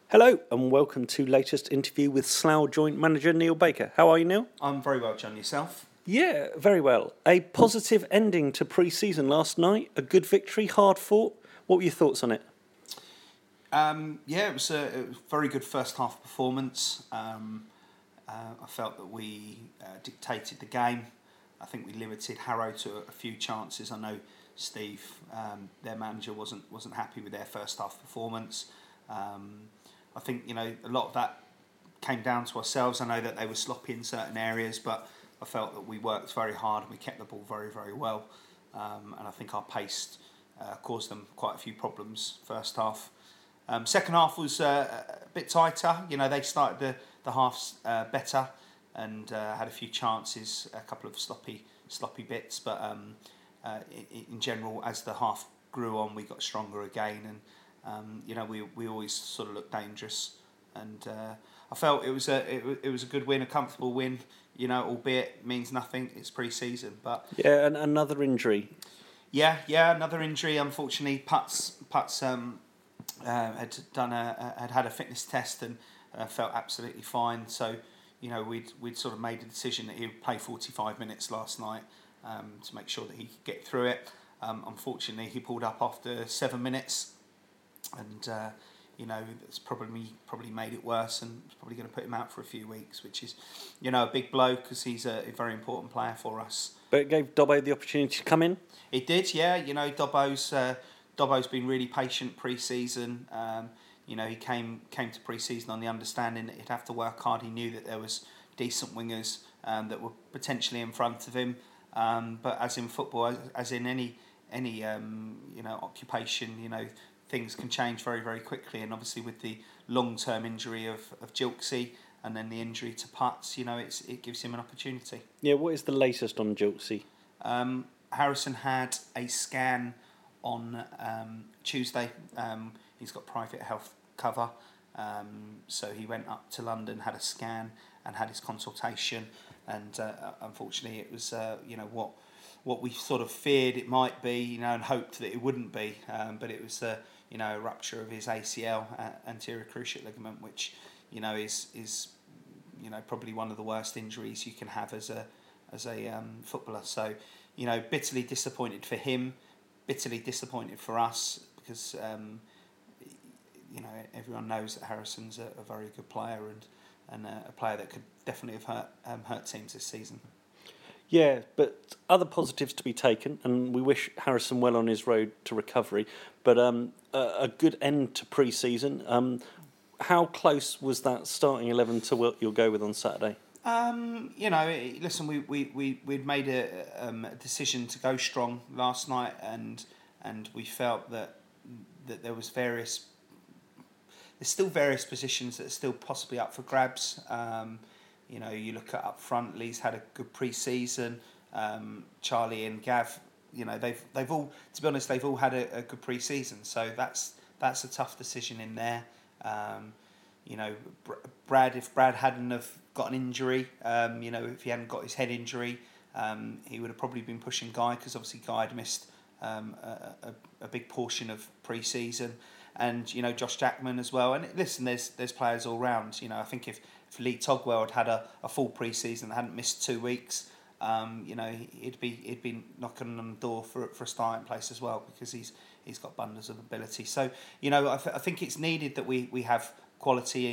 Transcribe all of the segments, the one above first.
Hello and welcome to latest interview with Slough joint manager Neil Baker. How are you, Neil? I'm very well, John. Yourself? Yeah, very well. A positive ending to pre-season last night, a good victory, hard fought. What were your thoughts on it? It was a very good first half performance. I felt that we dictated the game. I think we limited Harrow to a few chances. I know Steve, their manager, wasn't happy with their first half performance. I think a lot of that came down to ourselves. I know that they were sloppy in certain areas, but I felt that we worked very hard and we kept the ball very, very well. And I think our pace caused them quite a few problems first half. Second half was a bit tighter. They started the halves better and had a few chances, a couple of sloppy bits. But in general, as the half grew on, we got stronger again, and we always sort of looked dangerous. And I felt it was a good win, a comfortable win. Albeit means nothing. It's pre-season, but yeah, and another injury. Yeah, another injury. Unfortunately, Putz had had a fitness test and felt absolutely fine. So, we'd sort of made a decision that he would play 45 minutes last night to make sure that he could get through it. Unfortunately, he pulled up after 7 minutes, and it's probably made it worse, and it's probably going to put him out for a few weeks, which is, a big blow because he's a very important player for us. But it gave Dobbo the opportunity to come in. It did, yeah. Dobbo's been really patient pre-season. He came to pre-season on the understanding that he'd have to work hard. He knew that there was decent wingers that were potentially in front of him. But as in football, as in any occupation, things can change very, very quickly. And obviously with the long-term injury of Gilksey and then the injury to Putz, it gives him an opportunity. Yeah, what is the latest on Gilksey? Harrison had a scan on Tuesday. He's got private health cover, so he went up to London, had a scan, and had his consultation. And unfortunately, it was what we sort of feared it might be, and hoped that it wouldn't be. But it was a rupture of his ACL, anterior cruciate ligament, which is probably one of the worst injuries you can have as a footballer. So bitterly disappointed for him, bitterly disappointed for us, because everyone knows that Harrison's a very good player and a player that could definitely have hurt teams this season. Yeah, but other positives to be taken, and we wish Harrison well on his road to recovery. But a good end to pre-season. How close was that starting 11 to what you'll go with on Saturday? Listen, we'd made a decision to go strong last night, and we felt that there's still various positions that are still possibly up for grabs. You look at up front, Lee's had a good pre-season. Charlie and Gav, they've all, to be honest, they've all had a good pre-season. So that's a tough decision in there. Brad, if Brad hadn't have got an injury, if he hadn't got his head injury, he would have probably been pushing Guy, because obviously Guy had missed a big portion of pre-season, and Josh Jackman as well. And listen, there's players all round. I think if Lee Togwell had a full pre-season, hadn't missed 2 weeks, he'd be knocking on the door for a starting place as well, because he's got bundles of ability. So I think it's needed that we have quality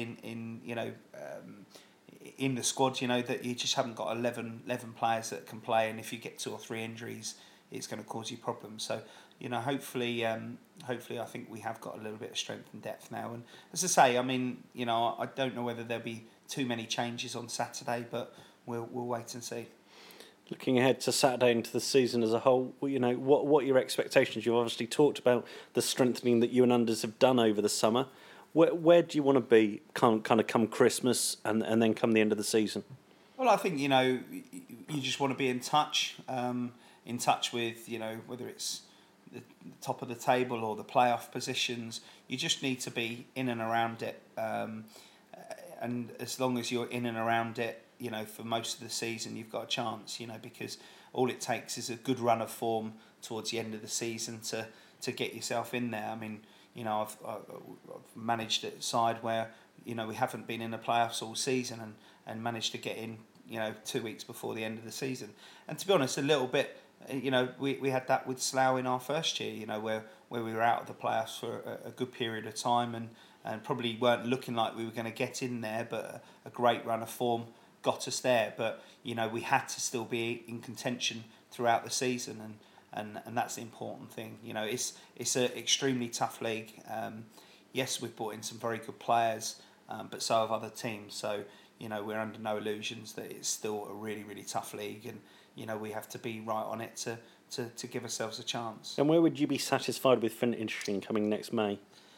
in the squad. That you just haven't got 11 players that can play, and if you get 2 or 3 injuries, it's going to cause you problems. So hopefully I think we have got a little bit of strength and depth now. And as I say, I don't know whether there'll be too many changes on Saturday, but we'll wait and see. Looking ahead to Saturday and to the season as a whole, what are your expectations? You've obviously talked about the strengthening that you and Unders have done over the summer. Where do you want to be kind of come Christmas and then come the end of the season? Well, I think you just want to be in touch with whether it's the top of the table or the playoff positions. You just need to be in and around it, and as long as you're in and around it, for most of the season, you've got a chance. Because all it takes is a good run of form towards the end of the season to get yourself in there. I mean, I've managed a side where we haven't been in the playoffs all season and managed to get in 2 weeks before the end of the season. And to be honest, a little bit, we had that with Slough in our first year, where we were out of the playoffs for a good period of time and probably weren't looking like we were going to get in there, but a great run of form got us there. But we had to still be in contention throughout the season, and that's the important thing. It's an extremely tough league. Yes, we've brought in some very good players, but so have other teams. So we're under no illusions that it's still a really, really tough league, and we have to be right on it to give ourselves a chance. And where would you be satisfied with finishing coming next May?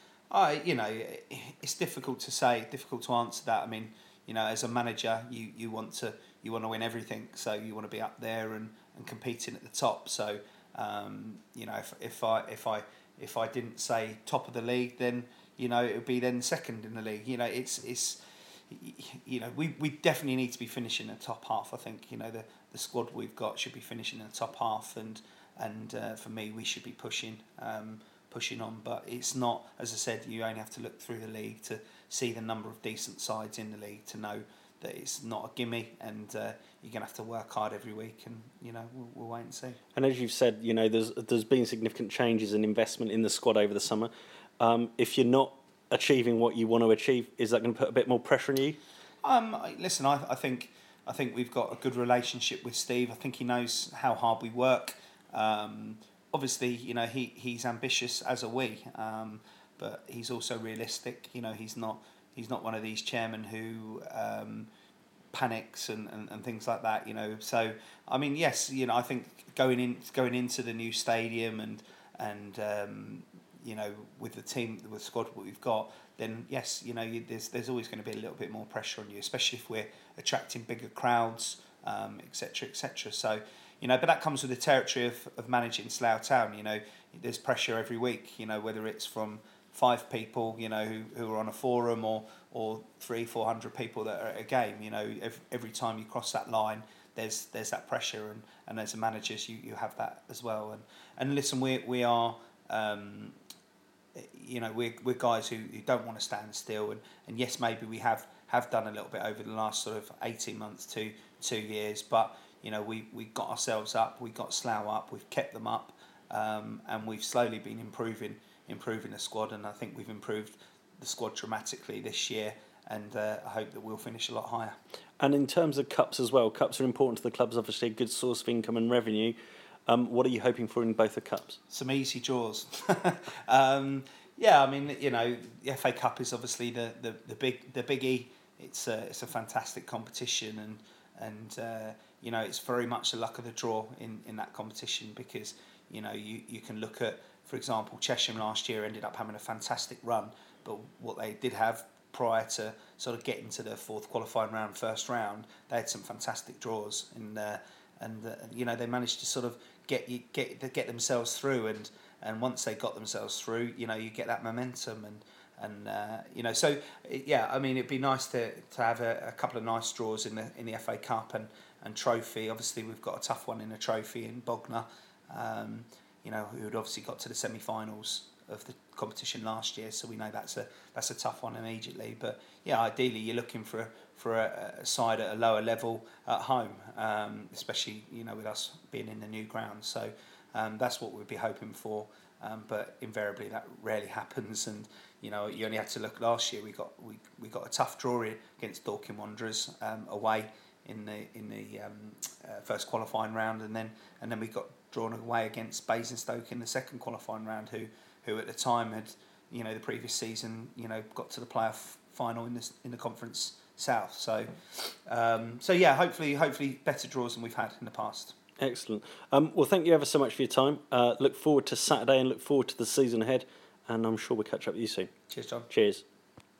It's difficult to say, difficult to answer that. I mean, as a manager, you want to win everything, so you want to be up there and competing at the top. So, if I didn't say top of the league, then it would be then second in the league. We definitely need to be finishing in the top half. I think the squad we've got should be finishing in the top half, and for me, we should be pushing on. But it's not, as I said, you only have to look through the league to see the number of decent sides in the league to know that it's not a gimme, and you're going to have to work hard every week, and we'll wait and see. And as you've said, there's been significant changes in investment in the squad over the summer. If you're not achieving what you want to achieve, is that going to put a bit more pressure on you? Listen, I think we've got a good relationship with Steve. I think he knows how hard we work. Obviously, he's ambitious, as are we, but he's also realistic. He's not one of these chairmen who panics and things like that. So I mean, yes, I think going into the new stadium and with the team, with the squad that we've got, then yes, there's always going to be a little bit more pressure on you, especially if we're attracting bigger crowds, etc., etc. So. But that comes with the territory of managing Slough Town. There's pressure every week. Whether it's from 5 people, who are on a forum, or 300-400 people that are at a game. Every time you cross that line, there's that pressure, and as a managers, you have that as well. And listen, we are. We're guys who don't want to stand still, and yes, maybe we have done a little bit over the last sort of 18 months to 2 years, but. We got ourselves up, we got Slough up, we've kept them up, and we've slowly been improving the squad, and I think we've improved the squad dramatically this year, and I hope that we'll finish a lot higher. And in terms of cups as well, cups are important to the clubs, obviously a good source of income and revenue. What are you hoping for in both the cups? Some easy draws. Yeah, I mean, the FA Cup is obviously the biggie. It's a fantastic competition, and it's very much the luck of the draw in that competition, because you can look at, for example, Chesham last year ended up having a fantastic run, but what they did have prior to sort of getting to the fourth qualifying round, first round, they had some fantastic draws, and they managed to sort of get themselves through, and once they got themselves through, you get that momentum, and so yeah, I mean, it'd be nice to have a couple of nice draws in the FA Cup and trophy. Obviously, we've got a tough one in a trophy in Bognor, who had obviously got to the semi-finals of the competition last year, so we know that's a tough one immediately. But yeah, ideally you're looking for a side at a lower level at home, especially with us being in the new ground. So that's what we'd be hoping for. But invariably that rarely happens, and you only had to look last year. We got a tough draw against Dorking Wanderers away in the first qualifying round, and then we got drawn away against Basingstoke in the second qualifying round, who at the time had the previous season got to the playoff final in the Conference South. So yeah, hopefully better draws than we've had in the past. Excellent. Well, thank you ever so much for your time. Look forward to Saturday and look forward to the season ahead, and I'm sure we'll catch up with you soon. Cheers, John. Cheers.